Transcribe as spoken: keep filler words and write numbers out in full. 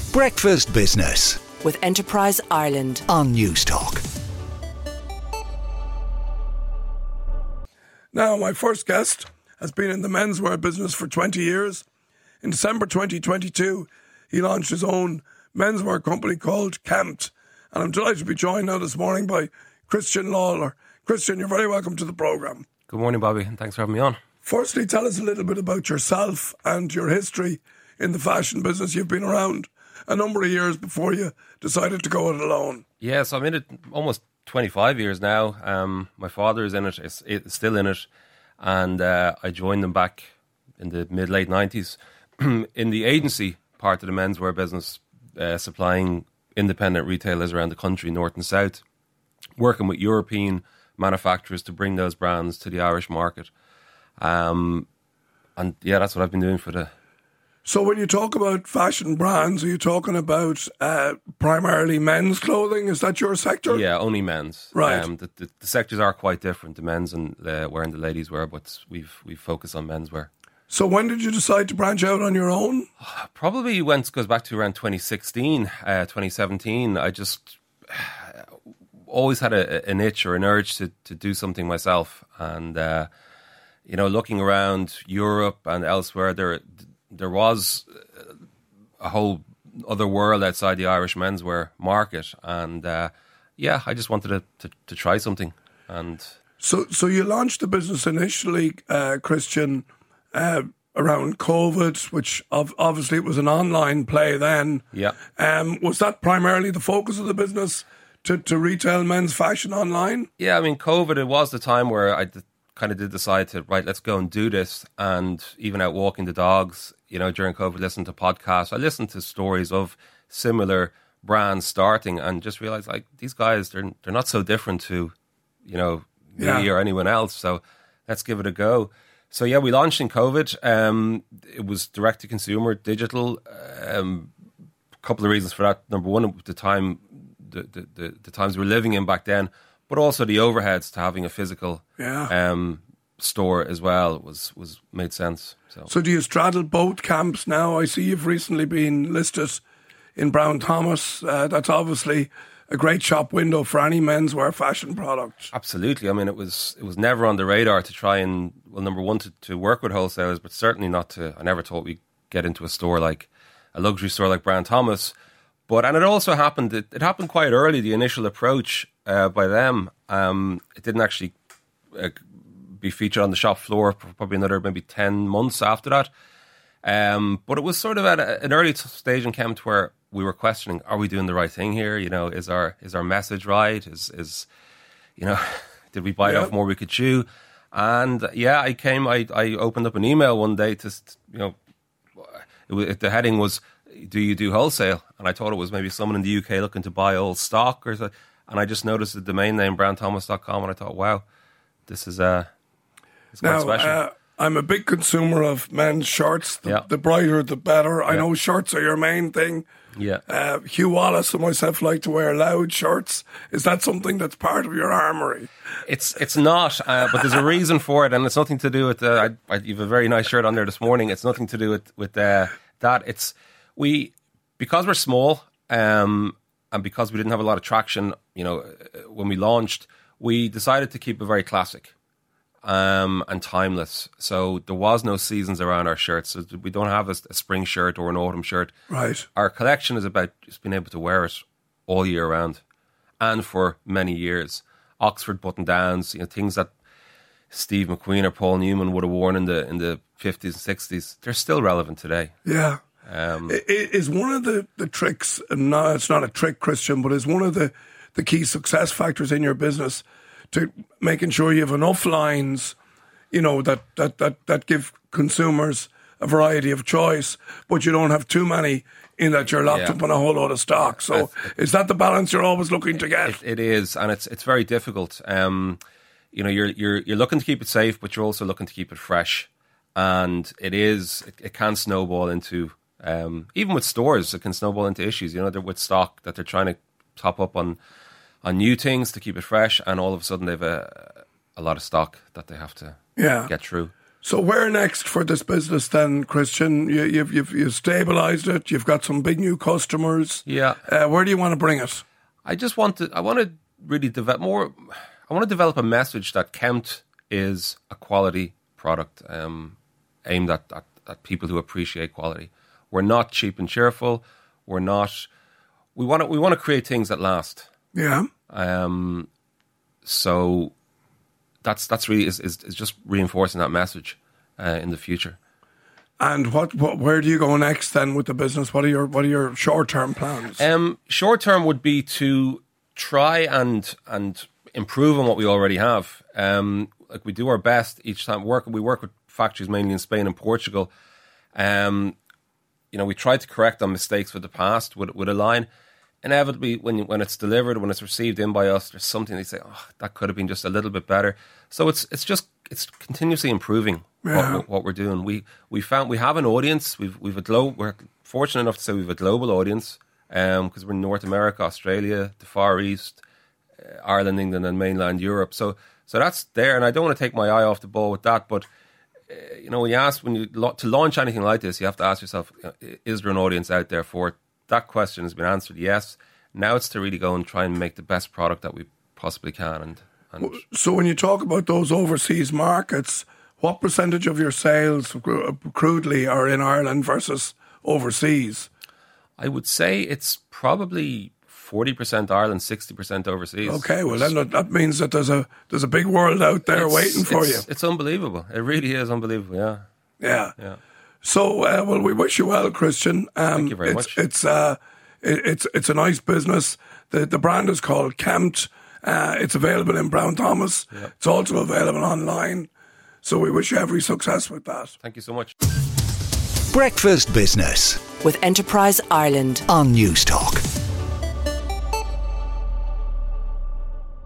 Breakfast Business with Enterprise Ireland on Newstalk. Now, my first guest has been in the menswear business for twenty years. In December twenty twenty-two, he launched his own menswear company called Kempt. And I'm delighted to be joined now this morning by Christian Lawler. Christian, you're very welcome to the programme. Good morning, Bobby, and thanks for having me on. Firstly, tell us a little bit about yourself and your history in the fashion business. You've been around a number of years before you decided to go it alone. Yes, I'm in it almost twenty-five years now. Um, my father is in it, is, is still in it, and uh, I joined them back in the mid-late nineties in the agency part of the menswear business, uh, supplying independent retailers around the country, north and south, working with European manufacturers to bring those brands to the Irish market. Um, and yeah, that's what I've been doing for the... So when you talk about fashion brands, are you talking about uh, primarily men's clothing? Is that your sector? Yeah, only men's. Right. Um, the, the, the sectors are quite different, the men's and the wear and the ladies wear, but we've we've focused on menswear. So when did you decide to branch out on your own? Probably went goes back to around twenty sixteen, uh, twenty seventeen. I just uh, always had a, an itch or an urge to, to do something myself. And, uh, you know, looking around Europe and elsewhere, there there was a whole other world outside the Irish menswear market. And, uh, yeah, I just wanted to, to, to try something. And So so you launched the business initially, uh, Christian, uh, around COVID, which ov- obviously it was an online play then. yeah. Um, was that primarily the focus of the business, to, to retail men's fashion online? Yeah, I mean, COVID, it was the time where I d- kind of did decide to, right, let's go and do this. And even out walking the dogs, you know, during COVID, listen to podcasts. I listened to stories of similar brands starting and just realized, like, these guys, they're they're not so different to, you know, Yeah. me or anyone else. So let's give it a go. So, yeah, we launched in COVID. Um, it was direct-to-consumer, digital. Um, a couple of reasons for that. Number one, the time, the, the, the, the times we were living in back then, but also the overheads to having a physical Yeah. um, store as well was, was made sense. So, So do you straddle both camps now? I see you've recently been listed in Brown Thomas. Uh, that's obviously a great shop window for any menswear fashion product. absolutely. I mean, it was it was never on the radar to try and, well, number one, to, to work with wholesalers, but certainly not to, I never thought we'd get into a store like, a luxury store like Brown Thomas. But, and it also happened, it, it happened quite early, the initial approach uh, by them. Um, it didn't actually uh, be featured on the shop floor for probably another maybe ten months after that. Um, but it was sort of at a, an early t- stage in Kempt where we were questioning, are we doing the right thing here? You know, is our is our message right? Is, is you know, did we bite Yeah. off more we could chew? And yeah, I came, I, I opened up an email one day to, you know, it was, the heading was, do you do wholesale? And I thought it was maybe someone in the U K looking to buy old stock or something. And I just noticed the domain name brown thomas dot com and I thought, wow, this is uh, it's quite Now, special. uh, I'm a big consumer of men's shirts. The, Yeah. the brighter, the better. I Yeah. know shirts are your main thing. yeah. Uh, Hugh Wallace and myself like to wear loud shirts. Is that something that's part of your armoury? It's it's not, uh, but there's a reason for it, and it's nothing to do with. Uh, I, I you have a very nice shirt on there this morning. It's nothing to do with with uh, that. It's we because we're small, um, and because we didn't have a lot of traction. You know, uh, when we launched, we decided to keep it very classic, um, and timeless. So there was no seasons around our shirts. So we don't have a, a spring shirt or an autumn shirt. Right. Our collection is about just being able to wear it all year round, and for many years. Oxford button downs, you know, things that Steve McQueen or Paul Newman would have worn in the in the fifties and sixties. They're still relevant today. Yeah. Um, I- I- Is one of the, the tricks, and no, it's not a trick, Christian, but is one of the, the key success factors in your business to making sure you have enough lines, you know, that, that, that, that give consumers a variety of choice, but you don't have too many in that you're locked Yeah. up on a whole lot of stock. So is that the balance you're always looking to get? it, it is, and it's it's very difficult. Um, you know, you're you're you're looking to keep it safe, but you're also looking to keep it fresh. And it is it, it can snowball into um, even with stores, it can snowball into issues. You know, they're with stock that they're trying to top up on on new things to keep it fresh, and all of a sudden they've a a lot of stock that they have to Yeah. get through. So where next for this business then, Christian? You, you've, you've you've stabilised it. You've got some big new customers. Yeah. Uh, where do you want to bring it? I just want to. I want to really develop more. I want to develop a message that Kempt is a quality product um, aimed at, at at people who appreciate quality. We're not cheap and cheerful. We're not. We want to. We want to create things that last. Yeah. Um. So that's that's really is is, is just reinforcing that message uh, in the future. And what, what? Where do you go next then with the business? What are your What are your short term plans? Um, short term would be to try and and improve on what we already have. Um, like we do our best each time. Work we work with factories mainly in Spain and Portugal. Um, you know, we try to correct on mistakes of the past with with a line. Inevitably, when when it's delivered, when it's received in by us, there's something they say, oh, that could have been just a little bit better. So it's it's just it's continuously improving Yeah. what, what we're doing. We we found we have an audience. We've we've a glo- We're fortunate enough to say we have a global audience because um, we're in North America, Australia, the Far East, uh, Ireland, England, and mainland Europe. So so that's there, and I don't want to take my eye off the ball with that. But uh, you know, when you ask when you lo- to launch anything like this, you have to ask yourself: you know, is there an audience out there for it? That question has been answered, yes. Now it's to really go and try and make the best product that we possibly can. And, and So when you talk about those overseas markets, what percentage of your sales, crudely, are in Ireland versus overseas? I would say it's probably forty percent Ireland, sixty percent overseas. Okay, well then that- that means that there's a there's a big world out there It's- waiting for it's, you. It's unbelievable. It really is unbelievable, yeah. Yeah. Yeah. So, uh, well, we wish you well, Christian. Um, Thank you very it's, much. It's uh, it, it's it's a nice business. The the brand is called Kempt. Uh, it's available in Brown Thomas. Yep. It's also available online. So we wish you every success with that. Thank you so much. Breakfast Business with Enterprise Ireland. on News Talk.